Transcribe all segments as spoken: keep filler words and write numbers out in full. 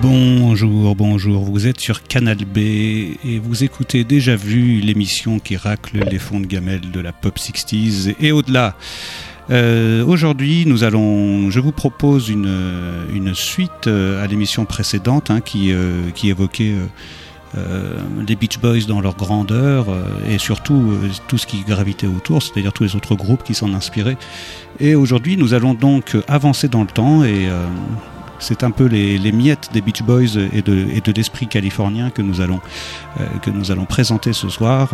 Bonjour, bonjour, vous êtes sur Canal B et vous écoutez Déjà Vu, l'émission qui racle les fonds de gamelle de la pop sixties et au-delà. Euh, aujourd'hui, nous allons, je vous propose une, une suite à l'émission précédente hein, qui, euh, qui évoquait euh, euh, les Beach Boys dans leur grandeur euh, et surtout euh, tout ce qui gravitait autour, c'est-à-dire tous les autres groupes qui s'en inspiraient. Et aujourd'hui, nous allons donc avancer dans le temps et euh, c'est un peu les, les miettes des Beach Boys et de, et de l'esprit californien que nous allons, euh, que nous allons présenter ce soir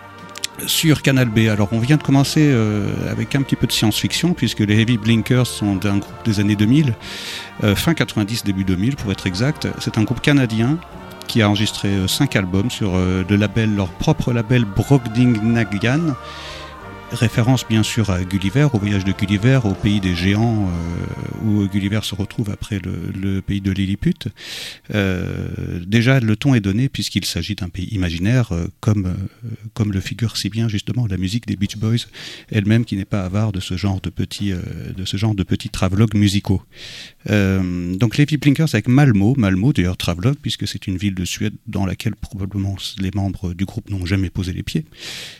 sur Canal B. Alors on vient de commencer euh, avec un petit peu de science-fiction puisque les Heavy Blinkers sont un groupe des années deux mille, euh, fin quatre-vingt-dix, début deux mille pour être exact. C'est un groupe canadien qui a enregistré euh, cinq albums sur euh, le label, leur propre label Brobdingnagian. Référence bien sûr à Gulliver, au voyage de Gulliver, au pays des géants euh, où Gulliver se retrouve après le, le pays de Lilliput. Euh, déjà le ton est donné puisqu'il s'agit d'un pays imaginaire euh, comme, euh, comme le figure si bien justement la musique des Beach Boys elle-même qui n'est pas avare de ce genre de petits, euh, de ce genre de petits travelogues musicaux. Euh, donc les Heavy Blinkers avec Malmö, Malmö d'ailleurs travelogue puisque c'est une ville de Suède dans laquelle probablement les membres du groupe n'ont jamais posé les pieds.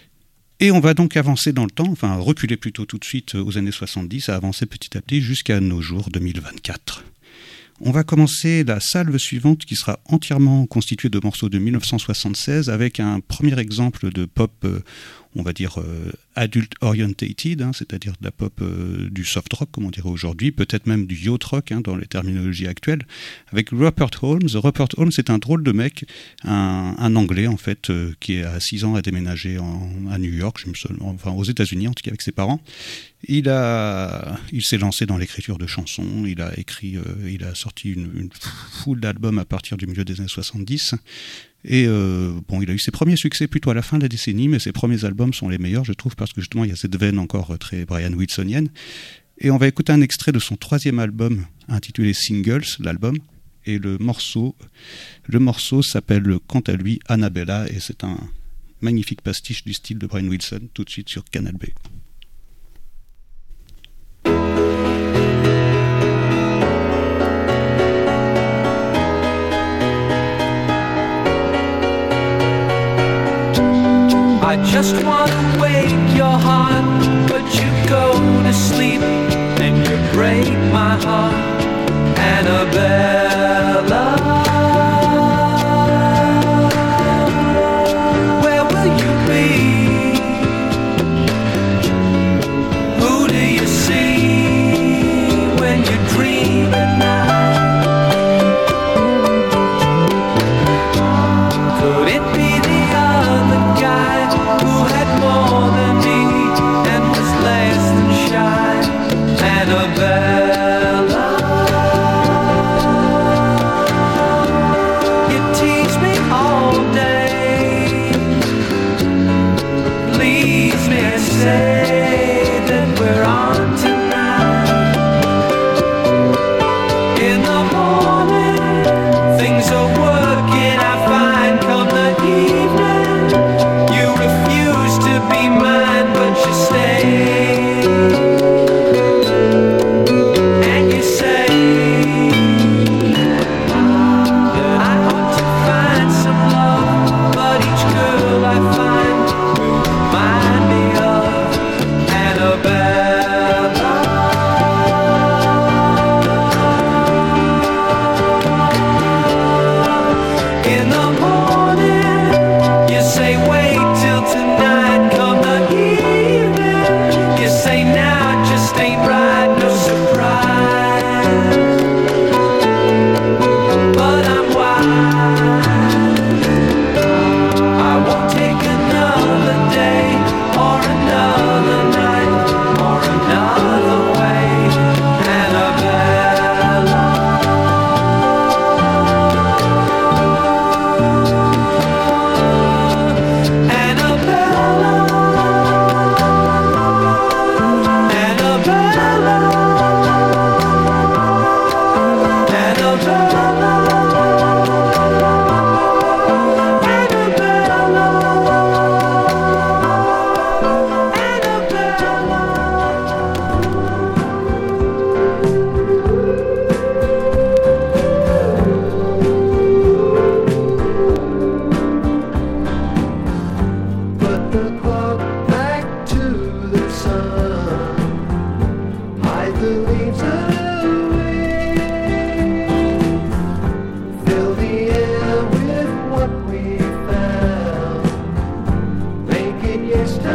Et on va donc avancer dans le temps, enfin reculer plutôt tout de suite aux années soixante-dix, à avancer petit à petit jusqu'à nos jours deux mille vingt-quatre. On va commencer la salve suivante qui sera entièrement constituée de morceaux de dix-neuf cent soixante-seize avec un premier exemple de pop, euh, on va dire euh, adult orientated, hein, c'est-à-dire de la pop euh, du soft rock comme on dirait aujourd'hui, peut-être même du yacht rock hein, dans les terminologies actuelles, avec Rupert Holmes. Rupert Holmes c'est un drôle de mec, un, un Anglais en fait, euh, qui à six ans a déménagé en, à New York, je me souviens, enfin aux États-Unis en tout cas avec ses parents. Il a, il s'est lancé dans l'écriture de chansons, il a écrit, euh, il a sorti une, une foule d'albums à partir du milieu des années soixante-dix. Et euh, bon, il a eu ses premiers succès plutôt à la fin de la décennie, mais ses premiers albums sont les meilleurs, je trouve, parce que justement il y a cette veine encore très Brian Wilsonienne. Et on va écouter un extrait de son troisième album intitulé Singles, l'album, et le morceau, le morceau s'appelle quant à lui Annabella, et c'est un magnifique pastiche du style de Brian Wilson, tout de suite sur Canal B. I just want to wake your heart, but you go to sleep and you break my heart, Annabella. Where will you be? Who do you see when you dream at night? Could it be the other guy who had more than me and was less than shy, Annabella? You tease me all day, please me say that we're on tonight. In the morning, things are working, I find come the evening, you refuse to be mine, but you stay. And you say that I ought to find some love, but each girl I find will remind me of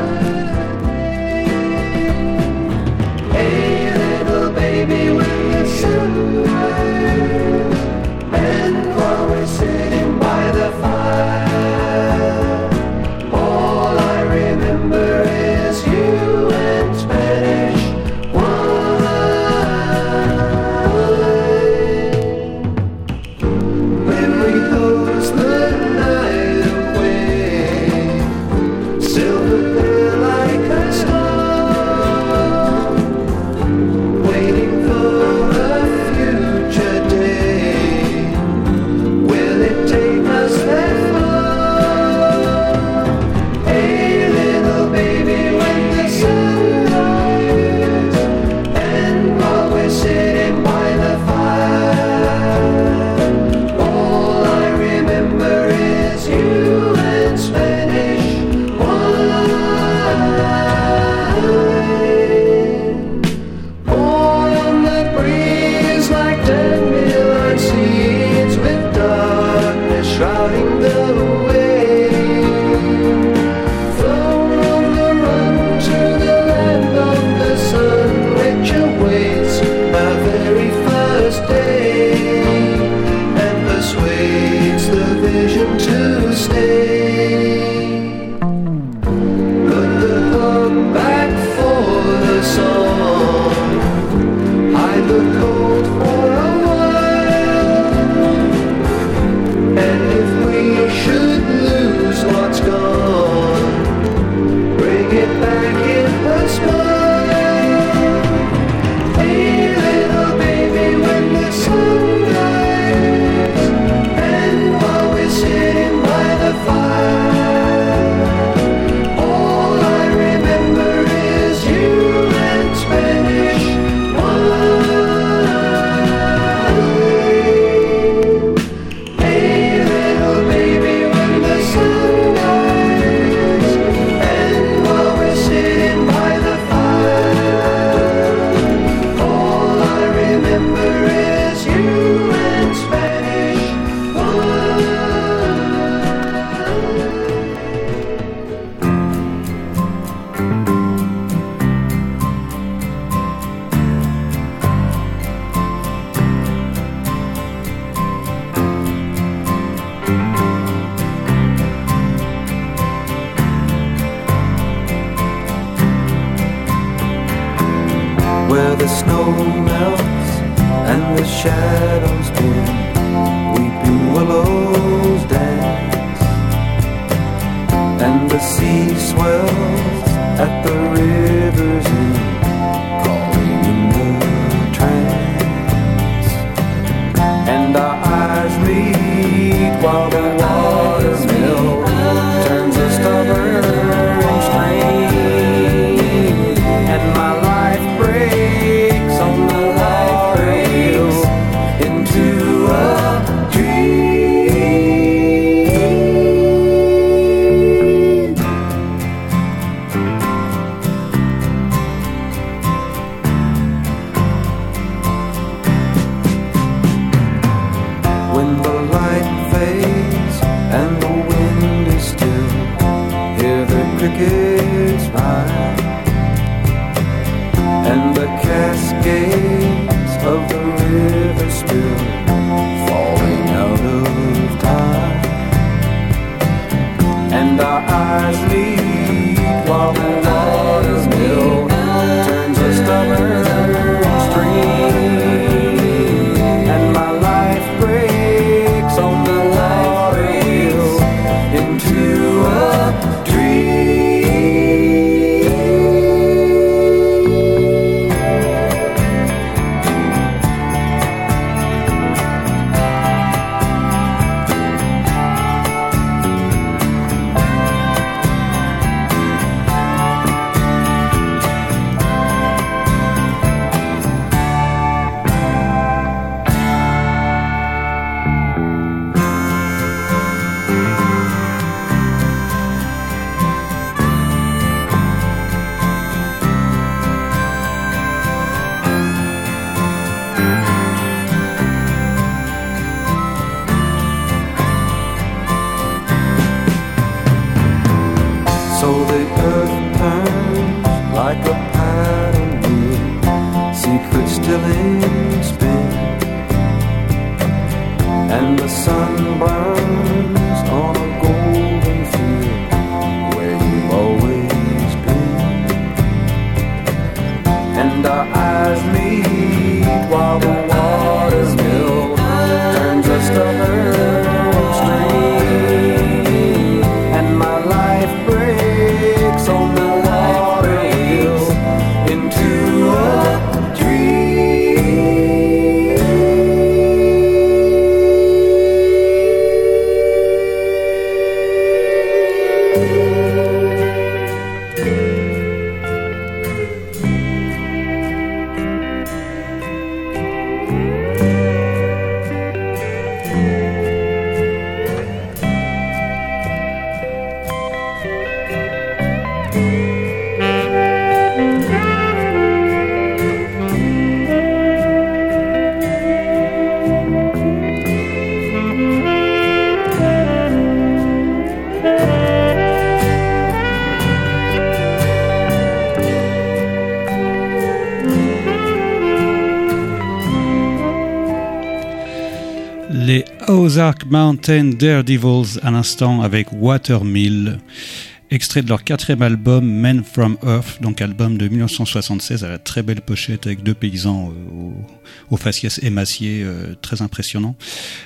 where the snow melts and the shadows bend, weeping willows dance, and the sea swells at the river's end, calling in the trance, and our eyes meet while the water melts, turns a stubborn stream, and my life breaks on the life rails into a dream. and our eyes meet while the watermill turns a stubborn stream, and my life breaks on the water wheel into a Ozark Mountain Daredevils à l'instant avec Watermill, extrait de leur quatrième album Men From Earth, donc album de dix-neuf cent soixante-seize à la très belle pochette avec deux paysans euh, au, au faciès émacié, euh, très impressionnant.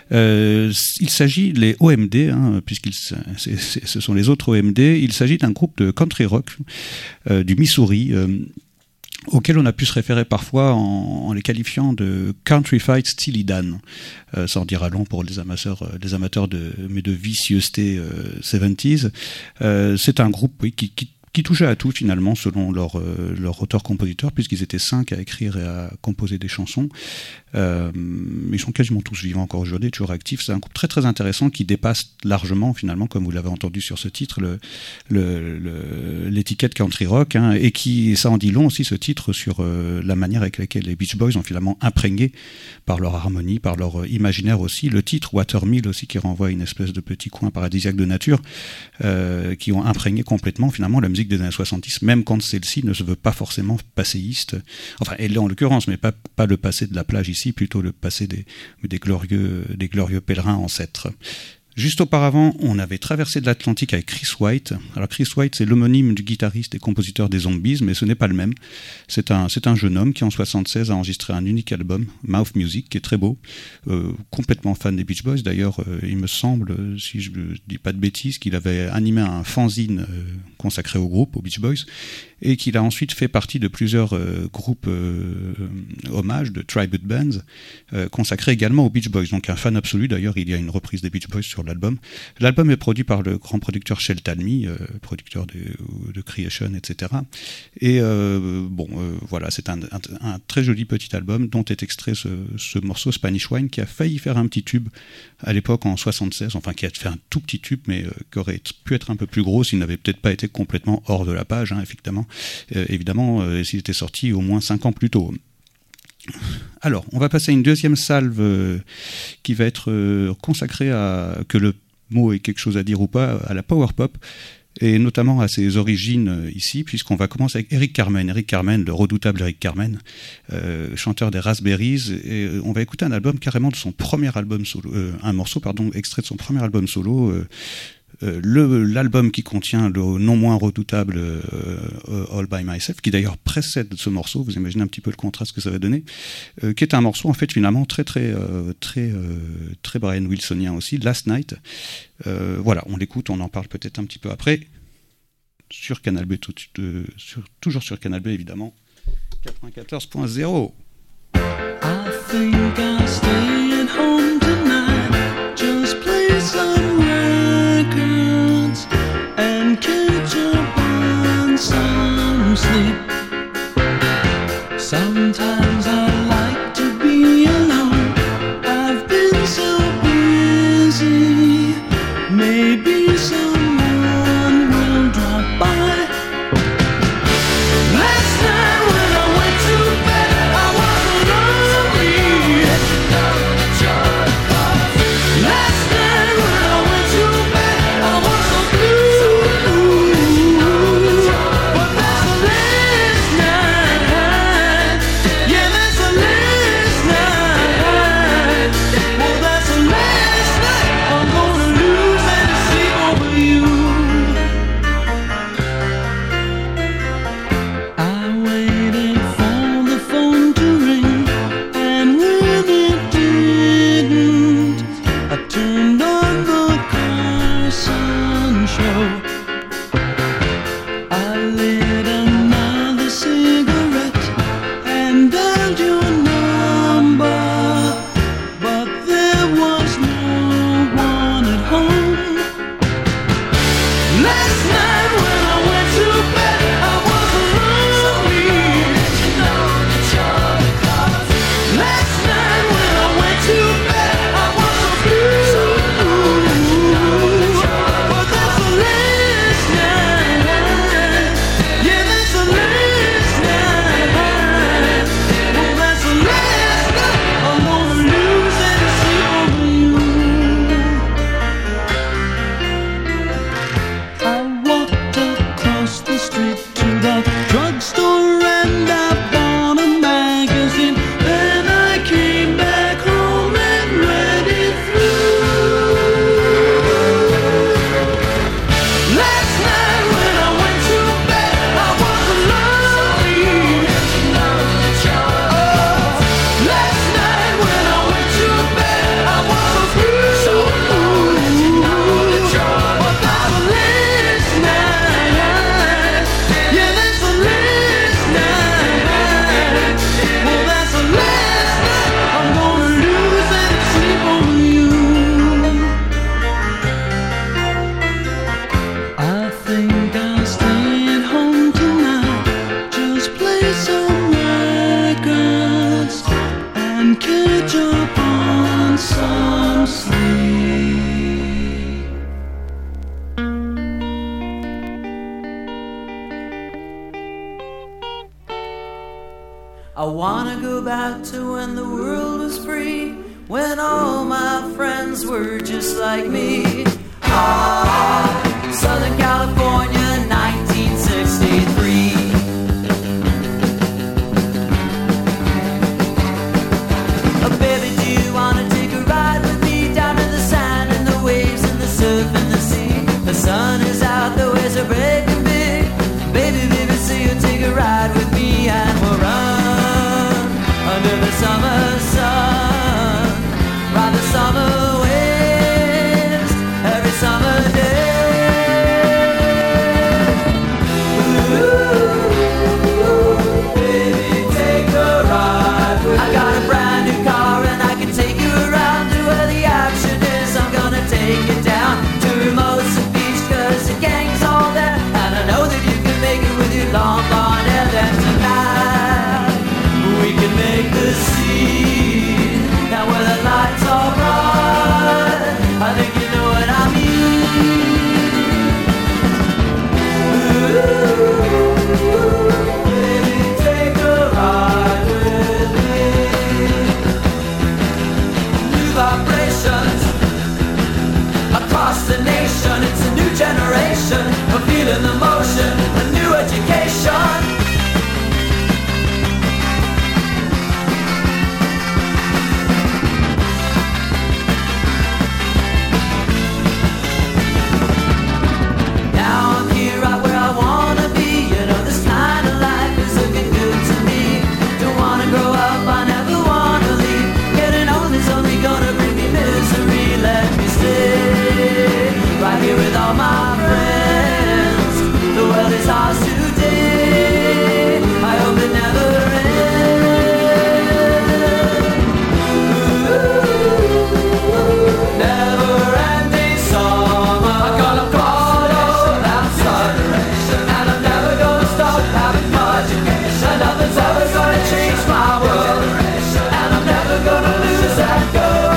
Euh, il s'agit les O M D, hein, puisqu'ils c'est, c'est, ce sont les autres O M D. Il s'agit d'un groupe de country rock euh, du Missouri. Euh, auquel on a pu se référer parfois en, en les qualifiant de Country Fight Steely Dan. Euh, sans dire à long pour les amateurs, euh, les amateurs de, mais de vicieuseté euh, soixante-dix. Euh, c'est un groupe oui, qui, qui qui touchaient à tout finalement selon leur, euh, leur auteur-compositeur, puisqu'ils étaient cinq à écrire et à composer des chansons. Euh, ils sont quasiment tous vivants encore aujourd'hui, toujours actifs. C'est un groupe très très intéressant qui dépasse largement finalement, comme vous l'avez entendu sur ce titre, le, le, le, l'étiquette country rock, hein, et qui, ça en dit long aussi ce titre sur euh, la manière avec laquelle les Beach Boys ont finalement imprégné par leur harmonie, par leur imaginaire aussi. Le titre Watermill aussi qui renvoie à une espèce de petit coin paradisiaque de nature, euh, qui ont imprégné complètement finalement la musique des années soixante-dix, même quand celle-ci ne se veut pas forcément passéiste. Enfin, elle l'est en l'occurrence, mais pas, pas le passé de la plage ici, plutôt le passé des, des, glorieux, des glorieux pèlerins ancêtres. Juste auparavant, on avait traversé de l'Atlantique avec Chris White. Alors Chris White, c'est l'homonyme du guitariste et compositeur des Zombies, mais ce n'est pas le même. C'est un, c'est un jeune homme qui en soixante-seize a enregistré un unique album, Mouth Music, qui est très beau. Euh, complètement fan des Beach Boys. D'ailleurs, euh, il me semble, si je ne dis pas de bêtises, qu'il avait animé un fanzine euh, consacré au groupe, aux Beach Boys, et qu'il a ensuite fait partie de plusieurs euh, groupes euh, hommages, de tribute bands, euh, consacrés également aux Beach Boys. Donc un fan absolu, d'ailleurs, il y a une reprise des Beach Boys sur l'album. L'album est produit par le grand producteur Shel Talmy, euh, producteur de, de Creation, et cetera. Et euh, bon, euh, voilà, c'est un, un, un très joli petit album dont est extrait ce, ce morceau Spanish Wine qui a failli faire un petit tube à l'époque en soixante-seize, enfin qui a fait un tout petit tube, mais euh, qui aurait pu être un peu plus gros s'il n'avait peut-être pas été complètement hors de la page, hein, effectivement. Euh, évidemment, euh, s'il était sorti au moins cinq ans plus tôt. Alors, on va passer à une deuxième salve euh, qui va être euh, consacrée à, que le mot ait quelque chose à dire ou pas, à la power pop, et notamment à ses origines euh, ici, puisqu'on va commencer avec Eric Carmen. Eric Carmen, le redoutable Eric Carmen, euh, chanteur des Raspberries, et euh, on va écouter un album carrément de son premier album solo, euh, un morceau, pardon, extrait de son premier album solo, euh, Euh, le, l'album qui contient le non moins redoutable euh, euh, All By Myself, qui d'ailleurs précède ce morceau, vous imaginez un petit peu le contraste que ça va donner, euh, qui est un morceau en fait finalement très très euh, très euh, très Brian Wilsonien aussi, Last Night. Euh, voilà, on l'écoute, on en parle peut-être un petit peu après sur Canal B, tout, euh, sur, toujours sur Canal B évidemment, quatre-vingt-quatorze point zéro. I think I'll stay at home tonight, just play some records and catch up on some sleep. Sometimes I like to be alone, I've been so busy, maybe someone will drop by. Last night when I went to bed, I was lonely. Last night when I went to bed, I was so blue. But that's the last night I wanna go back to when the world was free, when all my friends were just like me. Ah, Southern California, nineteen sixty-three. Oh, baby, do you wanna take a ride with me down to the sand and the waves and the surf and the sea? The sun is out, the waves are breaking big. Baby, baby, so you take a ride with me and we'll run under the summer sun, ride the summer waves every summer day. Ooh, baby, take a ride with me. I got a brand new car and I can take you around to where the action is. I'm gonna take you down to Hermosa Beach, cause the gang's all there, and I know that you can make it with your long blonde hair. Then tonight we can make the scene, now where the lights are bright. I think you know what I mean. Ooh, baby, take a ride with me. New vibrations across the nation. It's a new generation of feeling the motion, a new education. Now I'm here right where I wanna be. You know this kind of life is looking good to me. Don't wanna grow up, I never wanna leave. Getting old is only gonna bring me misery. Let me stay right here with all my friends. The world is ours today, I hope it never ends. Ooh, never ending summer. I got a call outside, and I'm never gonna stop having much. And nothing's ever gonna change my world, and I'm never gonna lose that girl.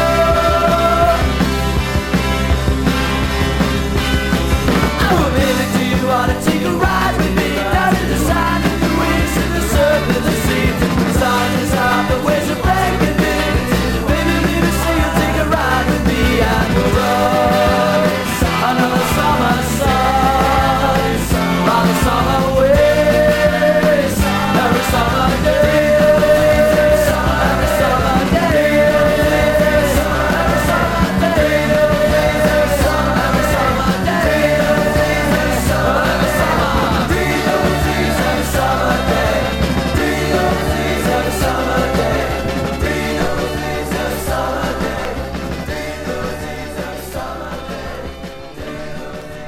Oh, baby, do you wanna take a ride with me down to the sand and the waves and the surf and the sea? The sun is out, the waves are breaking big. Baby, baby, say you'll take a ride with me and we'll run another summer sun, ride the summer waves every summer day. Every summer day. Every summer day. Every summer day. Every summer day. Breathe those trees every summer day. Breathe those trees every summer day. Breathe those trees every summer day. Breathe those trees every summer day.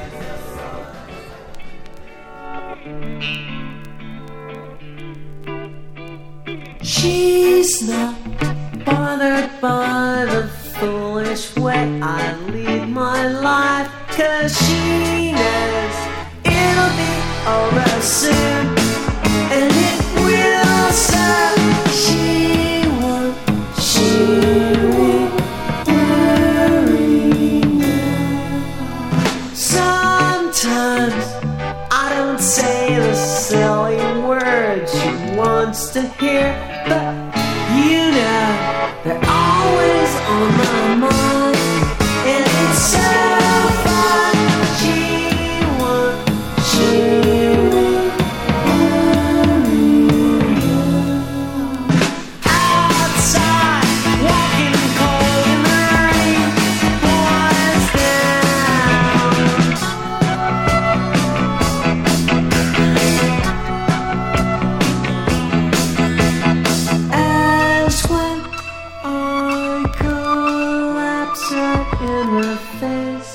She's not bothered by the foolish way I lead my life, cause she knows it'll be over soon, and it will serve. She won't, she won't worry now. Sometimes I don't say the silly words she wants to hear, but you know they're always on my mind, and it's so fun. She won't, she won't worry now. Outside, walking cold in the rain, boys down. As when I collapse right in her face,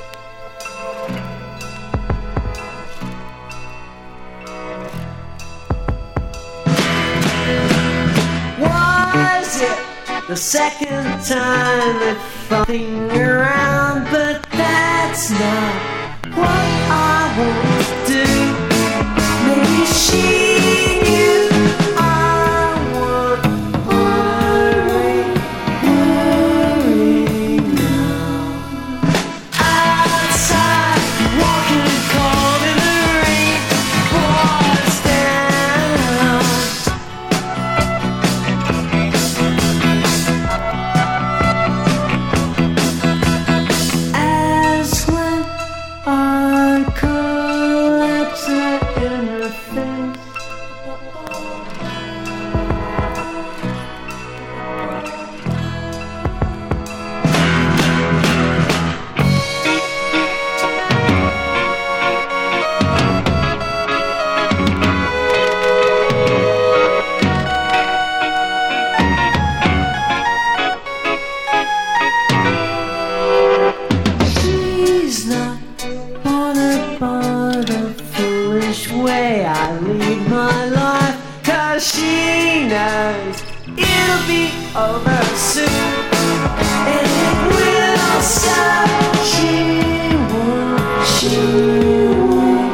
was it the second time that fucking around? But that's not what I want to do. Maybe she knew I want worry, worry now. Outside, walking cold in the rain, boys down. She's not born upon the foolish way I lead my life, 'cause she knows it'll be over soon, and it will stop. She won't, she won't.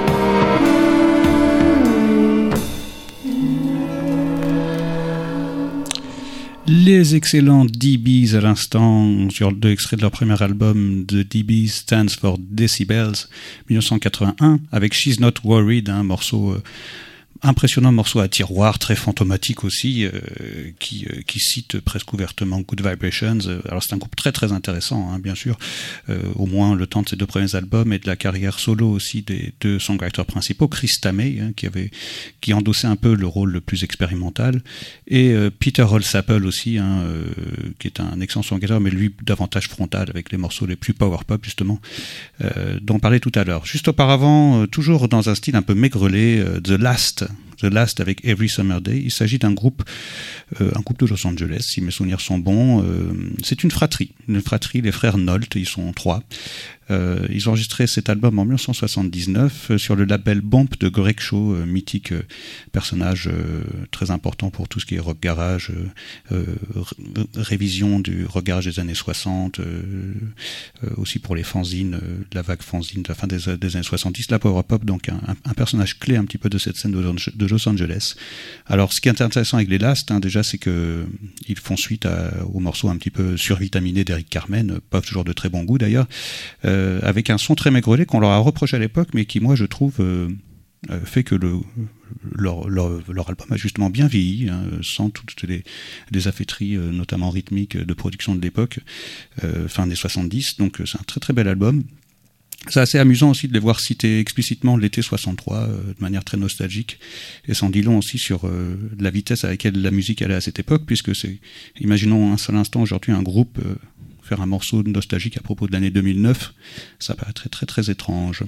Les excellents D B's à l'instant sur deux extraits de leur premier album The D B Stands for Decibels dix-neuf cent quatre-vingt-un avec She's Not Worried, un morceau euh, impressionnant morceau à tiroir, très fantomatique aussi, euh, qui, euh, qui cite presque ouvertement Good Vibrations. Alors c'est un groupe très très intéressant, hein, bien sûr, euh, au moins le temps de ses deux premiers albums et de la carrière solo aussi des deux songwriters principaux, Chris Tamay, hein, qui avait qui endossait un peu le rôle le plus expérimental, et euh, Peter Holsapple aussi, hein, euh, qui est un excellent songwriter, mais lui davantage frontal avec les morceaux les plus power pop justement, euh, dont on parlait tout à l'heure. Juste auparavant, euh, toujours dans un style un peu maigrelet, euh, The Last. The Last avec Every Summer Day. Il s'agit d'un groupe, euh, un groupe de Los Angeles, si mes souvenirs sont bons. Euh, c'est une fratrie, une fratrie, les frères Nolte, ils sont trois. Euh, ils ont enregistré cet album en dix-neuf cent soixante-dix-neuf euh, sur le label Bomp de Greg Shaw, euh, mythique euh, personnage euh, très important pour tout ce qui est rock garage, euh, euh, r- révision du rock garage des années soixante, euh, euh, aussi pour les fanzines, euh, la vague fanzine de la fin des, des années soixante-dix, la power pop, donc un, un personnage clé un petit peu de cette scène de, de Los Angeles. Alors ce qui est intéressant avec les Last, hein, déjà, c'est que ils font suite à, au morceau un petit peu survitaminé d'Eric Carmen, pas toujours de très bon goût d'ailleurs, euh, avec un son très maigrelet qu'on leur a reproché à l'époque, mais qui, moi, je trouve, euh, euh, fait que le, leur, leur, leur album a justement bien vieilli, hein, sans toutes les, les affaîtries, euh, notamment rythmiques, de production de l'époque, euh, fin des soixante-dix. Donc, c'est un très très bel album. C'est assez amusant aussi de les voir citer explicitement l'été soixante-trois, euh, de manière très nostalgique, et sans dit long aussi sur euh, la vitesse à laquelle la musique allait à cette époque, puisque c'est, imaginons un seul instant aujourd'hui un groupe euh, faire un morceau nostalgique à propos de l'année deux mille neuf, ça paraît très très très étrange.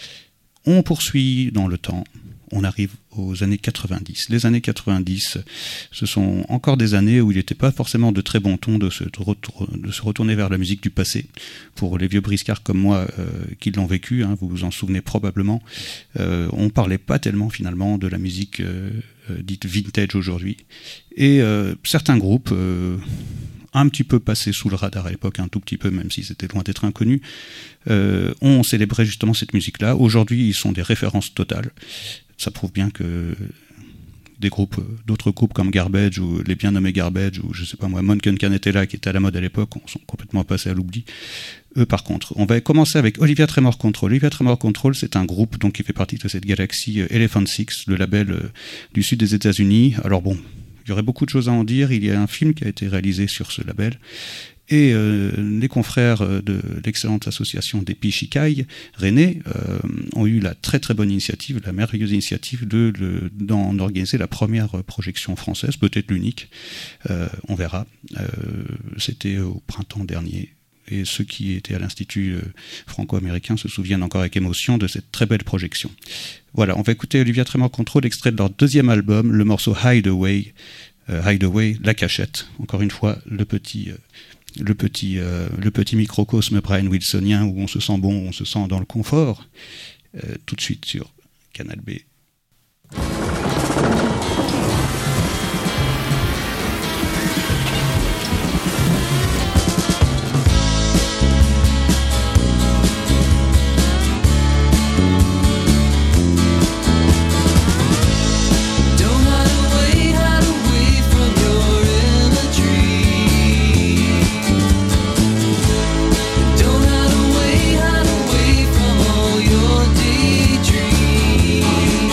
On poursuit dans le temps, on arrive aux années quatre-vingt-dix. Les années quatre-vingt-dix, ce sont encore des années où il n'était pas forcément de très bon ton de se, de se retourner vers la musique du passé. Pour les vieux briscards comme moi euh, qui l'ont vécu, hein, vous vous en souvenez probablement, euh, on parlait pas tellement finalement de la musique euh, euh, dite vintage aujourd'hui. Et euh, certains groupes... Euh, un petit peu passé sous le radar à l'époque, un tout petit peu, même si c'était loin d'être inconnu, euh, on célébrait justement cette musique-là. Aujourd'hui, ils sont des références totales. Ça prouve bien que des groupes, d'autres groupes comme Garbage, ou les bien nommés Garbage, ou je sais pas moi, Monken Canetella, qui était à la mode à l'époque, sont complètement passés à l'oubli. Eux, par contre, on va commencer avec Olivia Tremor Control. Olivia Tremor Control, c'est un groupe donc qui fait partie de cette galaxie euh, Elephant Six, le label euh, du sud des États-Unis. Alors bon, il y aurait beaucoup de choses à en dire. Il y a un film qui a été réalisé sur ce label. Et euh, les confrères de l'excellente association des Pichikai, René, euh, ont eu la très très bonne initiative, la merveilleuse initiative de, de, d'en organiser la première projection française, peut-être l'unique. Euh, on verra. Euh, c'était au printemps dernier. Et ceux qui étaient à l'Institut franco-américain se souviennent encore avec émotion de cette très belle projection. Voilà, on va écouter Olivia Tremor Control, extrait de leur deuxième album, le morceau Hideaway, euh, Hideaway, la cachette. Encore une fois, le petit, euh, le petit, euh, le petit microcosme Brian Wilsonien où on se sent bon, on se sent dans le confort. Euh, tout de suite sur Canal B. Don't hide away, hide away from all your daydreams.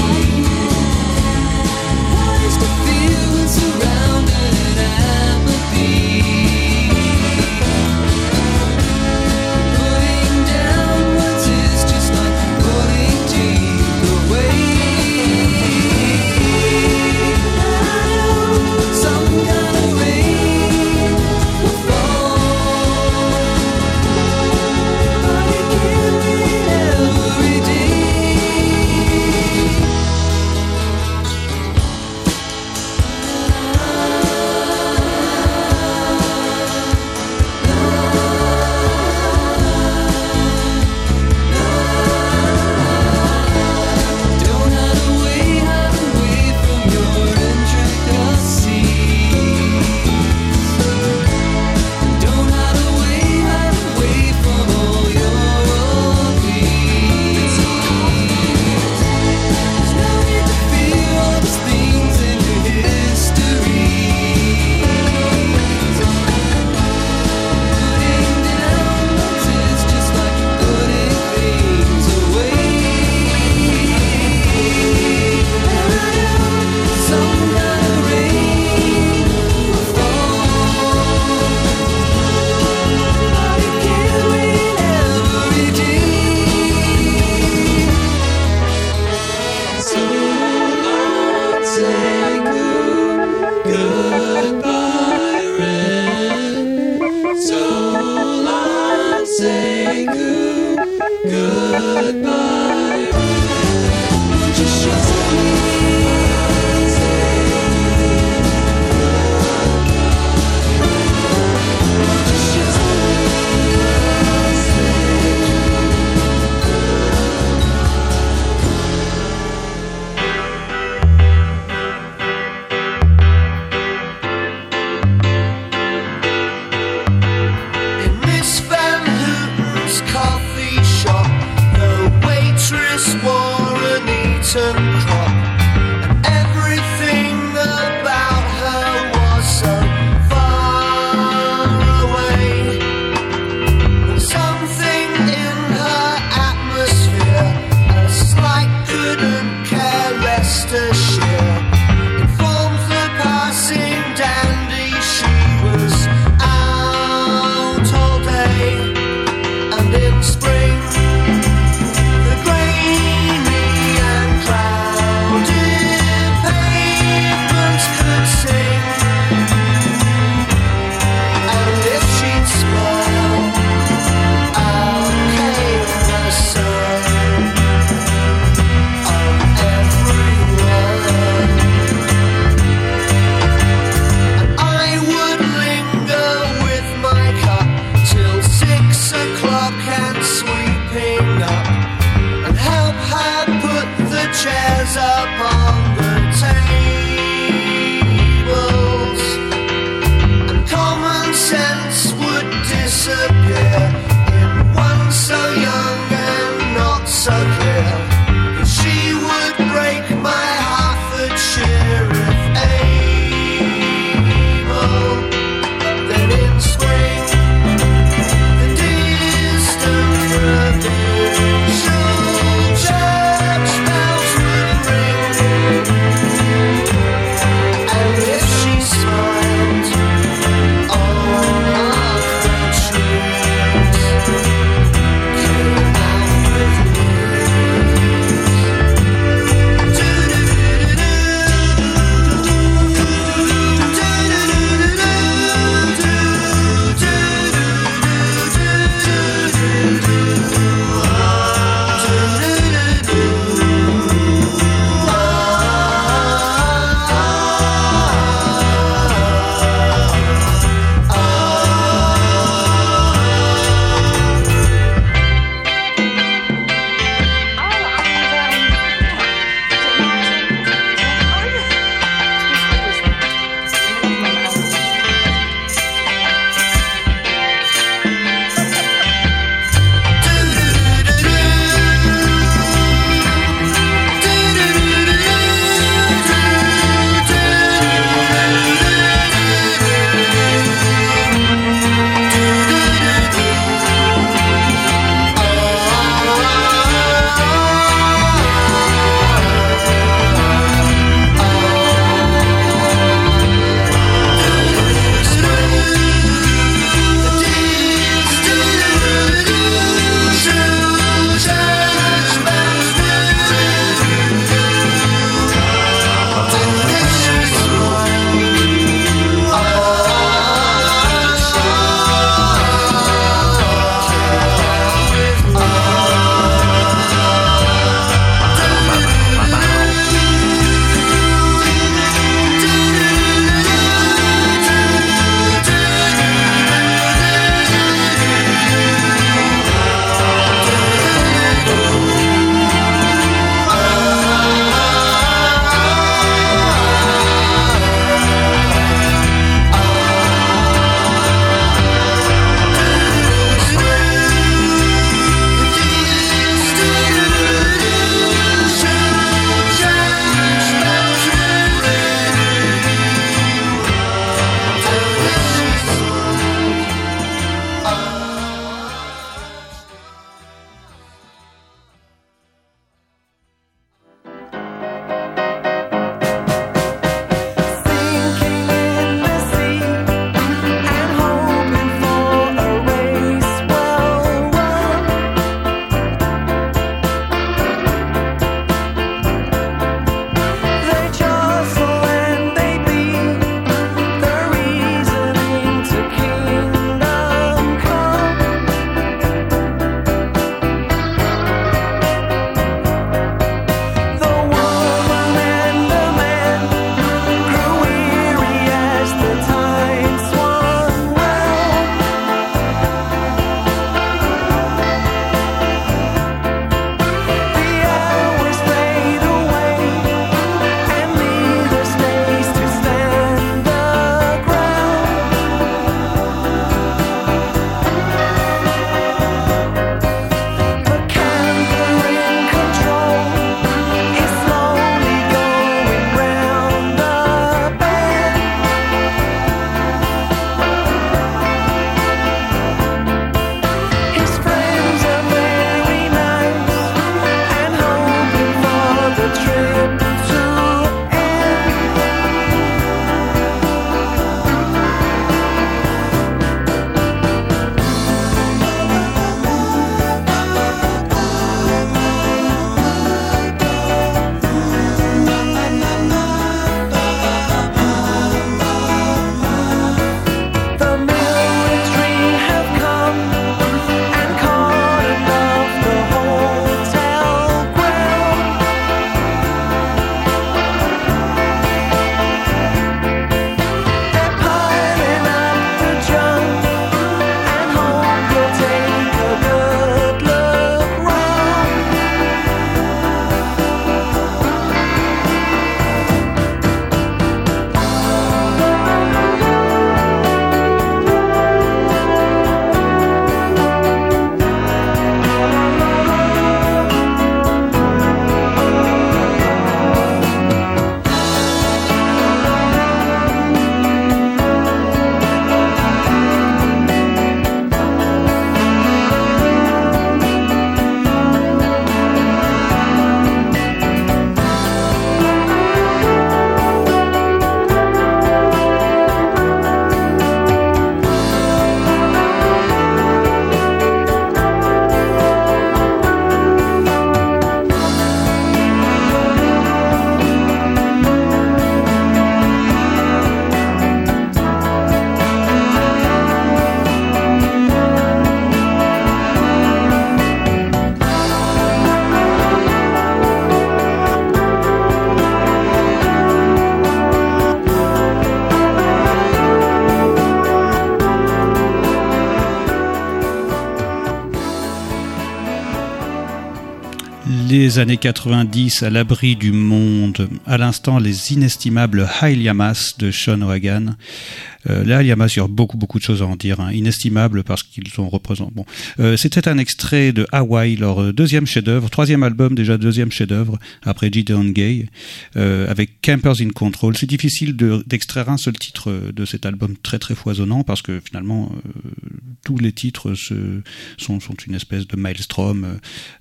Les années quatre-vingt-dix à l'abri du monde. À l'instant, les inestimables High Yamas de Sean O'Hagan. Euh, les High Yamas, il y a beaucoup beaucoup de choses à en dire. Hein. Inestimables parce qu'ils sont représentants. Bon, euh, c'était un extrait de Hawaii, leur deuxième chef-d'œuvre, troisième album déjà, deuxième chef-d'œuvre après Gideon Gay, euh, avec Campers in Control. C'est difficile de, d'extraire un seul titre de cet album très très foisonnant parce que finalement euh, tous les titres se, sont, sont une espèce de maelstrom,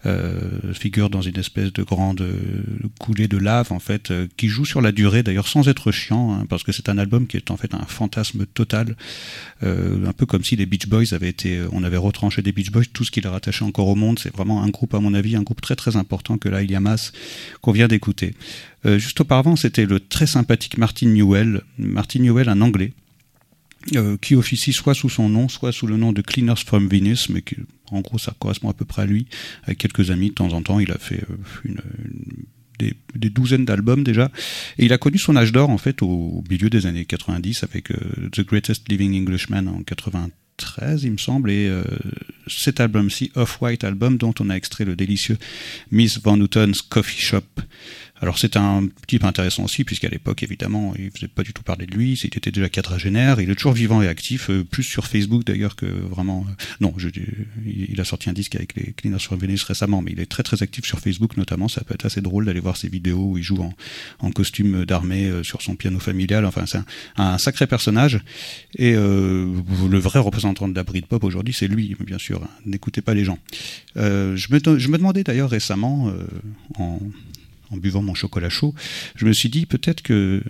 euh, figurent dans une espèce de grande coulée de lave en fait, euh, qui joue sur la durée d'ailleurs sans être chiant, hein, parce que c'est un album qui est en fait un fantasme total, euh, un peu comme si les Beach Boys avaient été, on avait retranché des Beach Boys, tout ce qui les rattachait encore au monde. C'est vraiment un groupe, à mon avis, un groupe très très important que là, Yamas, qu'on vient d'écouter. Euh, juste auparavant, c'était le très sympathique Martin Newell, Martin Newell, un Anglais, euh, qui officie soit sous son nom, soit sous le nom de Cleaners from Venus, mais qui, en gros, ça correspond à peu près à lui, avec quelques amis de temps en temps. Il a fait euh, une, une Des, des douzaines d'albums déjà, et il a connu son âge d'or en fait au, au milieu des années quatre-vingt-dix avec euh, The Greatest Living Englishman en quatre-vingt-treize il me semble, et euh, cet album-ci, Off-White Album, dont on a extrait le délicieux Miss Van Houten's Coffee Shop. Alors c'est un type intéressant aussi, puisqu'à l'époque évidemment il faisait pas du tout parler de lui, il était déjà quadragénaire, il est toujours vivant et actif, euh, plus sur Facebook d'ailleurs que vraiment... Euh, non, je, il a sorti un disque avec les Cleaners from Venus récemment, mais il est très très actif sur Facebook notamment. Ça peut être assez drôle d'aller voir ses vidéos où il joue en, en costume d'armée euh, sur son piano familial. Enfin c'est un, un sacré personnage, et euh, le vrai représentant de la Britpop aujourd'hui c'est lui, bien sûr, hein. N'écoutez pas les gens. Euh, je, me, je me demandais d'ailleurs récemment euh, en... en buvant mon chocolat chaud, je me suis dit peut-être que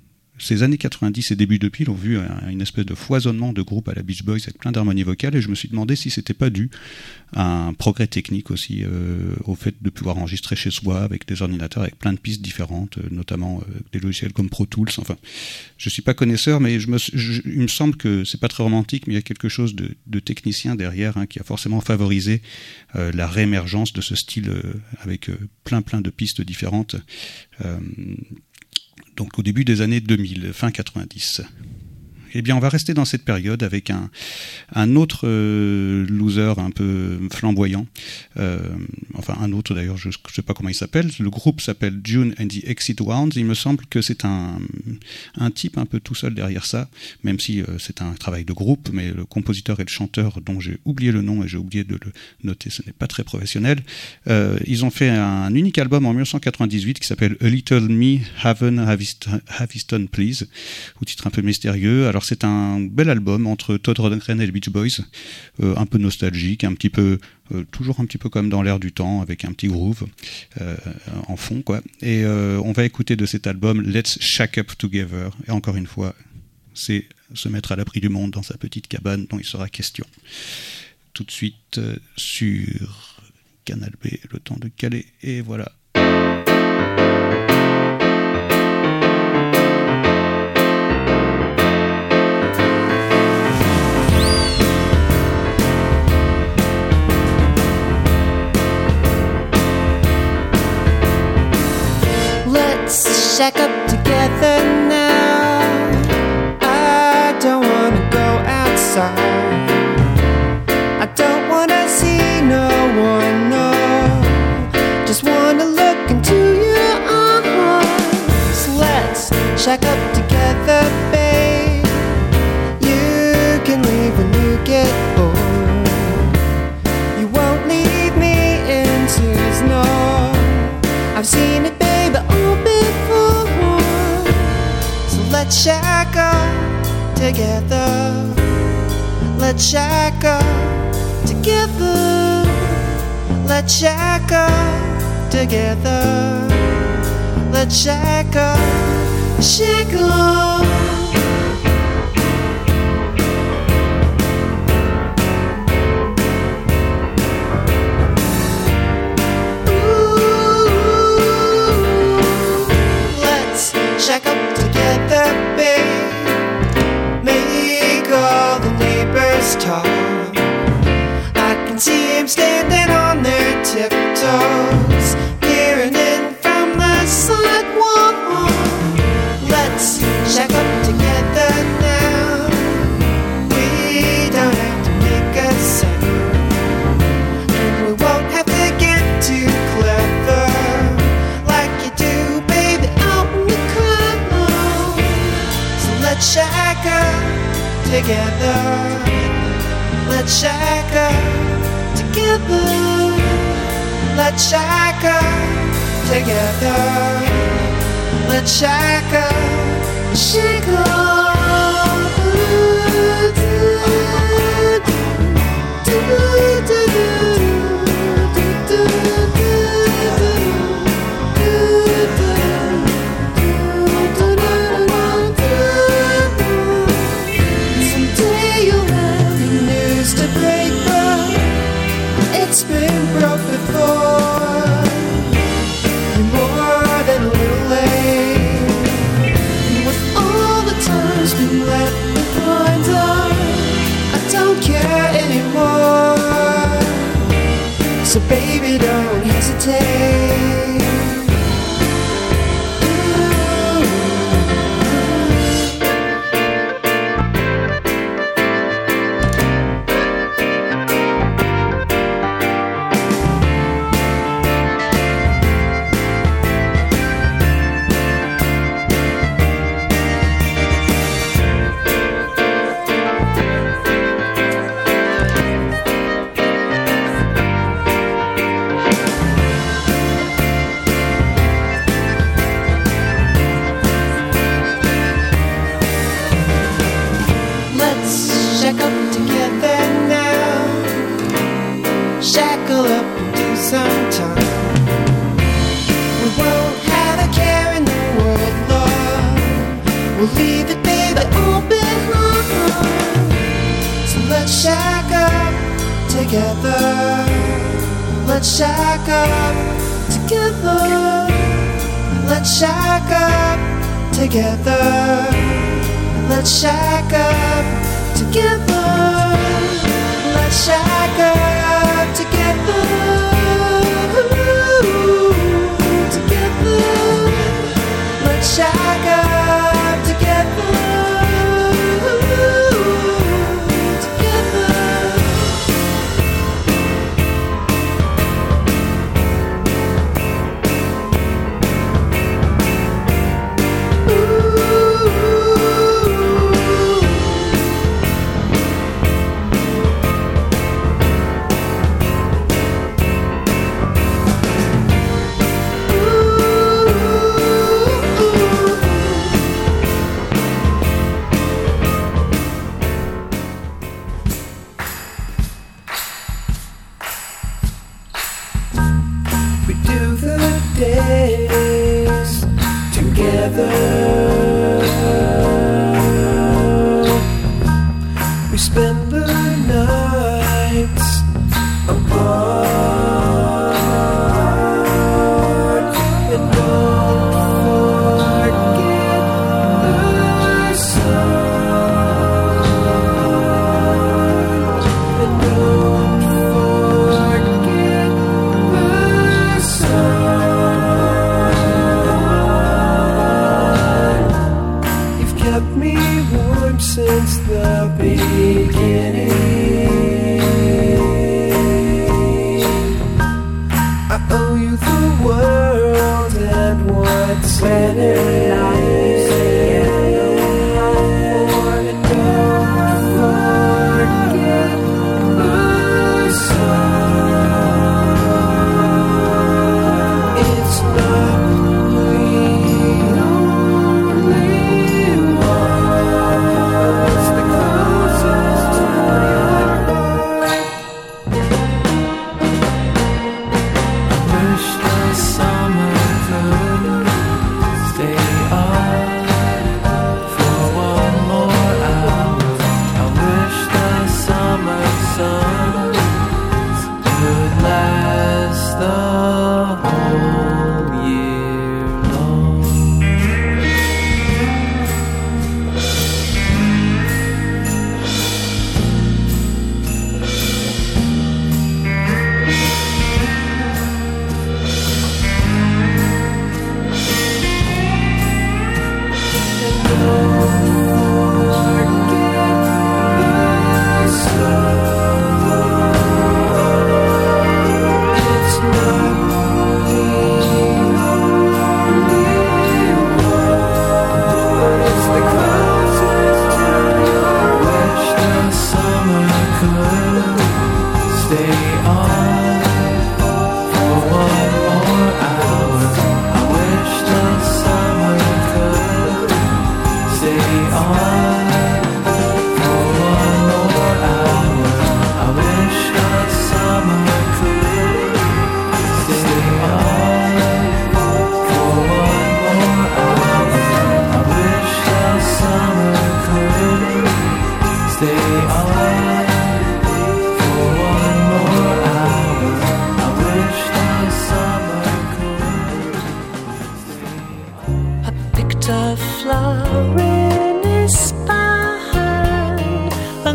ces années quatre-vingt-dix et début deux mille ont vu un, une espèce de foisonnement de groupes à la Beach Boys avec plein d'harmonies vocales, et je me suis demandé si c'était pas dû à un progrès technique aussi, euh, au fait de pouvoir enregistrer chez soi avec des ordinateurs avec plein de pistes différentes, euh, notamment euh, des logiciels comme Pro Tools. Enfin, je suis pas connaisseur, mais je me, je, il me semble que c'est pas très romantique, mais il y a quelque chose de, de technicien derrière, hein, qui a forcément favorisé euh, la réémergence de ce style euh, avec euh, plein plein de pistes différentes. Euh, Donc au début des années deux mille, fin quatre-vingt-dix. Eh bien, on va rester dans cette période avec un, un autre euh, loser un peu flamboyant. Euh, enfin, un autre d'ailleurs, je ne sais pas comment il s'appelle. Le groupe s'appelle June and the Exit Wounds. Il me semble que c'est un, un type un peu tout seul derrière ça, même si euh, c'est un travail de groupe, mais le compositeur et le chanteur, dont j'ai oublié le nom et j'ai oublié de le noter, ce n'est pas très professionnel. Euh, ils ont fait un unique album en dix-neuf cent quatre-vingt-dix-huit qui s'appelle A Little Me, Haven, Haviston Please, au titre un peu mystérieux. Alors, c'est un bel album entre Todd Rundgren et les Beach Boys, euh, un peu nostalgique, un petit peu, euh, toujours un petit peu comme dans l'air du temps, avec un petit groove euh, en fond, quoi. Et euh, on va écouter de cet album Let's Shack Up Together. Et encore une fois, c'est se mettre à l'abri du monde dans sa petite cabane dont il sera question. Tout de suite euh, sur Canal B, le temps de caler, et voilà. Let's shack up together now. I don't wanna go outside. I don't wanna see no one, no. Just wanna look into your eyes. Let's shack up together, babe. You can leave when you get bored. You won't leave me in tears, no. I've seen it, baby, all before. So let's shack up together. Let's shack up together. Let's shack up together. Let's shack up, shack up. Shack up together, babe. Make all the neighbors talk. I can see him standing on their tiptoes, peering in from the sidewalk. Let's shack up together now. We don't have to make a sound, and we won't have to get too clever. together. Let's shack up together. Let's shack up together. Let's shack up, shake up. Someday you'll have the news to break, but it's been broke before. You're more than a little late. With all the time's been left behind, I don't care anymore. So baby, don't hesitate. Let's shack up together. Let's shack up together. Let's shack up together. Let's shack up together. Together. Let's shack up together. Closest to my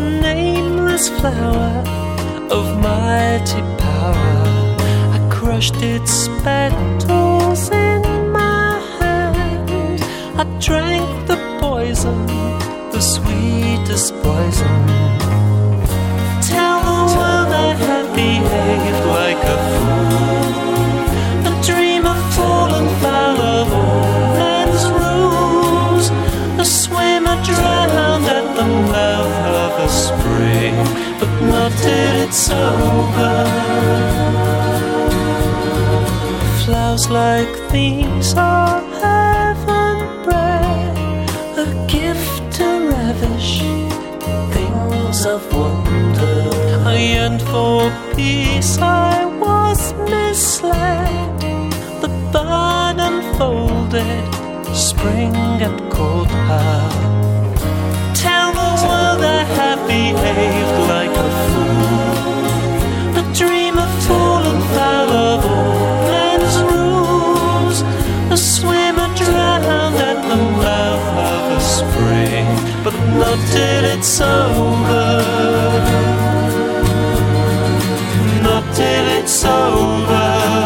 nameless flower of mighty power. I crushed its petals in my hand. I drank the poison, the sweetest poison. Tell the world I have behaved like a fool, a dreamer fallen foul of all men's rules, a swimmer drowned at the mouth of a spring, but not till it's over. Flowers like these are heaven bred, a gift to ravish things of wonder. I yearned for peace, I was misled. The bud unfolded, spring had called her. Tell the world I have behaved like a fool, a dreamer fallen foul of all men's rules, a swimmer drowned at the mouth of a spring, but not till it's over. Not till it's over.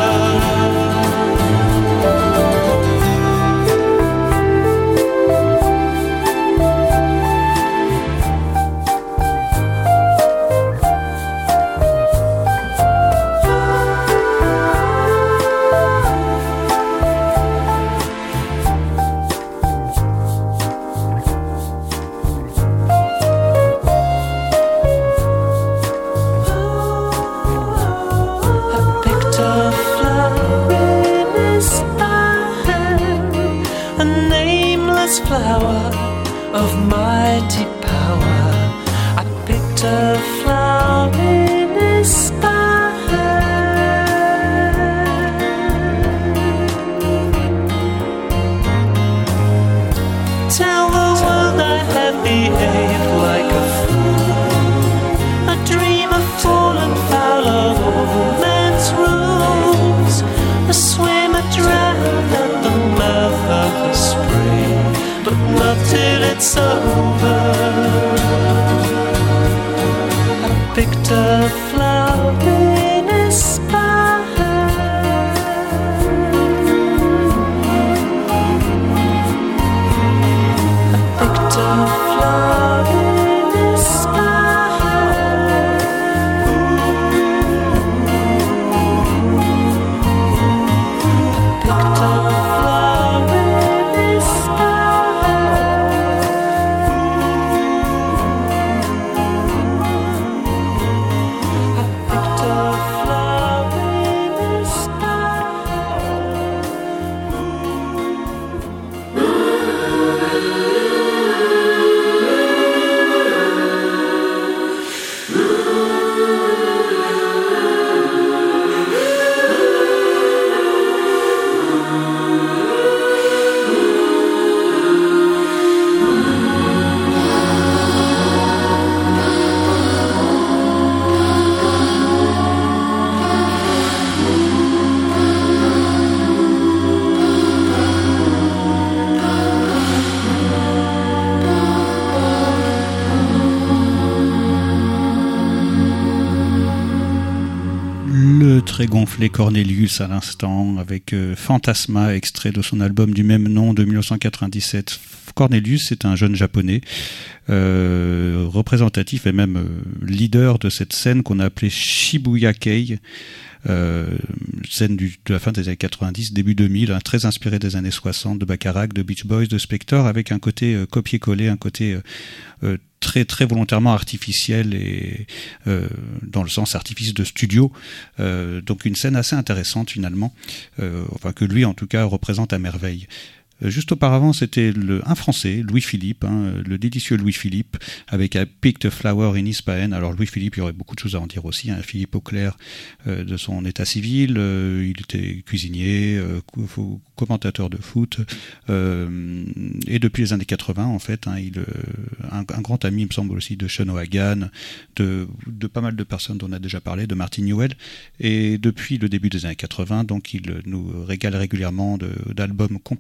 Flower of mighty power. I picked a flower in his hand. Tell the world I have behaved like a fool, a dreamer fallen foul of all men's rules, a swimmer drowned at the mouth of a spring, but not till it's over. I picked a flower in his hand. I picked a flower in his hand. I picked a flower in his très gonflé Cornelius à l'instant avec euh, Fantasma, extrait de son album du même nom de dix-neuf cent quatre-vingt-dix-sept. Cornelius, c'est un jeune japonais euh, représentatif et même euh, leader de cette scène qu'on a appelée Shibuya Kei, euh, scène du, de la fin des années quatre-vingt-dix, début deux mille, hein, très inspirée des années soixante, de Bacharach, de Beach Boys, de Spector, avec un côté euh, copier-coller, un côté euh, euh, très très volontairement artificiel et euh, dans le sens artifice de studio, euh, donc une scène assez intéressante finalement, euh, enfin que lui en tout cas représente à merveille. Juste auparavant, c'était le, un Français, Louis-Philippe, hein, le délicieux Louis-Philippe, avec I Picked a Flower in Ispahan. Alors Louis-Philippe, il y aurait beaucoup de choses à en dire aussi, hein, Philippe Auclair euh, de son état civil, euh, il était cuisinier, euh, commentateur de foot, euh, et depuis les années quatre-vingts, en fait, hein, il, euh, un, un grand ami, il me semble aussi, de Sean O'Hagan, de, de pas mal de personnes dont on a déjà parlé, de Martin Newell, et depuis le début des années quatre-vingts, donc il nous régale régulièrement de, d'albums complètement déconnectés,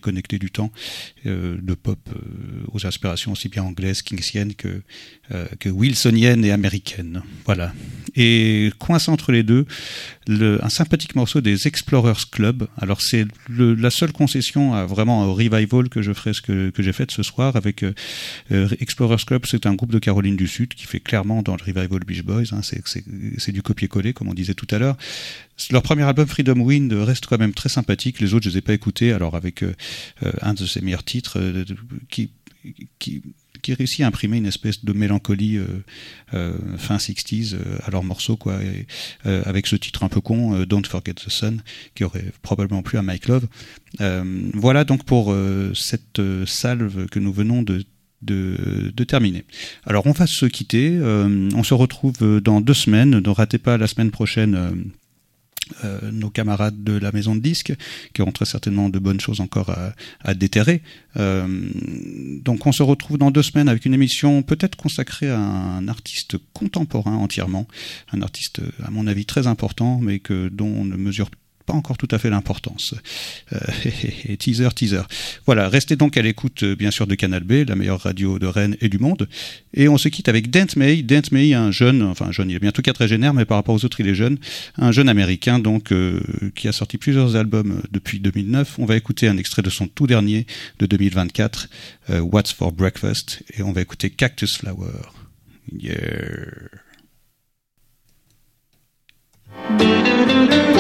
déconnecté du temps, euh, de pop euh, aux inspirations aussi bien anglaises, kingsiennes que, euh, que wilsoniennes et américaines. Voilà. Et coincé entre les deux, le, un sympathique morceau des Explorers Club. Alors c'est le, la seule concession à vraiment un revival que je ferai, ce que, que j'ai fait ce soir avec euh, Explorers Club. C'est un groupe de Caroline du Sud qui fait clairement dans le revival Beach Boys. Hein, c'est, c'est, c'est du copier-coller comme on disait tout à l'heure. Leur premier album Freedom Wind reste quand même très sympathique. Les autres je les ai pas écoutés. Alors avec euh, un de ses meilleurs titres euh, qui qui qui réussit à imprimer une espèce de mélancolie euh, euh, fin sixties euh, à leur morceau, quoi, et, euh, avec ce titre un peu con, euh, Don't Forget the Sun, qui aurait probablement plu à Mike Love. Euh, voilà donc pour euh, cette euh, salve que nous venons de De, de terminer. Alors on va se quitter, euh, on se retrouve dans deux semaines, ne ratez pas la semaine prochaine euh, euh, nos camarades de la maison de disques, qui auront très certainement de bonnes choses encore à, à déterrer. Euh, donc on se retrouve dans deux semaines avec une émission peut-être consacrée à un artiste contemporain entièrement, un artiste à mon avis très important, mais que dont on ne mesure pas encore tout à fait l'importance. Euh, et, et, teaser, teaser. Voilà, restez donc à l'écoute, bien sûr, de Canal B, la meilleure radio de Rennes et du monde. Et on se quitte avec Dent May. Dent May, un jeune, enfin un jeune, il est bientôt quadragénaire, mais par rapport aux autres, il est jeune. Un jeune américain, donc, euh, qui a sorti plusieurs albums depuis deux mille neuf. On va écouter un extrait de son tout dernier, de deux mille vingt-quatre, euh, What's for Breakfast. Et on va écouter Cactus Flower. Yeah.